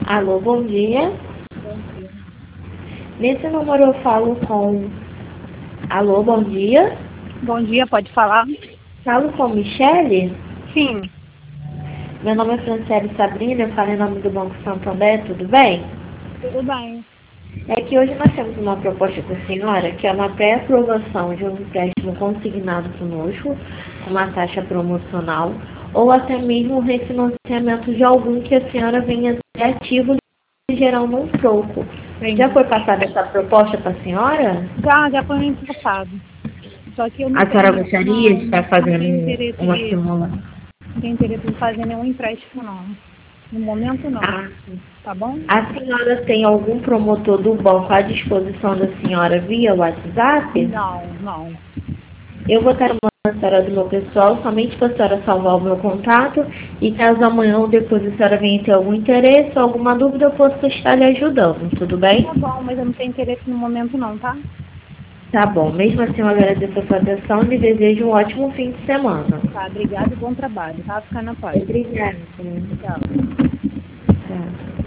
Alô, bom dia. Bom dia. Nesse número eu falo com... Alô, bom dia. Bom dia, pode falar? Falo com Michele. Sim, Meu nome é Franciele Sabrina, eu falo em nome do Banco Santander, tudo bem? tudo bem. É que hoje nós temos uma proposta para a senhora, que é uma pré-aprovação de um empréstimo consignado conosco, com uma taxa promocional, ou até mesmo o refinanciamento de algum que a senhora venha ter ativo e gerando um troco. Entendi. Já foi passada essa proposta para a senhora? Já foi ano passado. Só que eu não A senhora tenho, gostaria de estar não tenho fazendo interesse uma de, simulação? não tenho interesse em fazer nenhum empréstimo, não. No momento, não. Ah, Tá bom? a senhora tem algum promotor do banco à disposição da senhora via WhatsApp? Não. Eu vou estar mandando a senhora do meu pessoal, somente para a senhora salvar o meu contato, e caso amanhã ou depois a senhora venha ter algum interesse ou alguma dúvida, eu posso estar lhe ajudando, tudo bem? Tá bom, mas eu não tenho interesse no momento, não, tá? Tá bom, mesmo assim eu agradeço a sua atenção e lhe desejo um ótimo fim de semana. Tá, obrigada e bom trabalho, tá? Fica na paz. Obrigada. Tchau. Tchau.